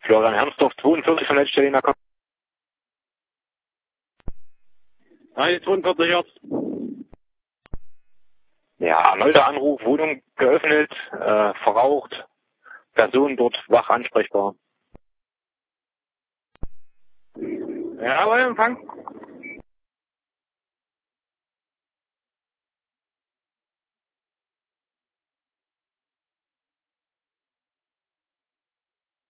Florian Hermsdorf, 42 von Leitstelle in der Kopf. Hi, 42 Hertz. Ja, erneuter Anruf, Wohnung geöffnet, verraucht, Person dort wach ansprechbar. Ja, aber Empfang.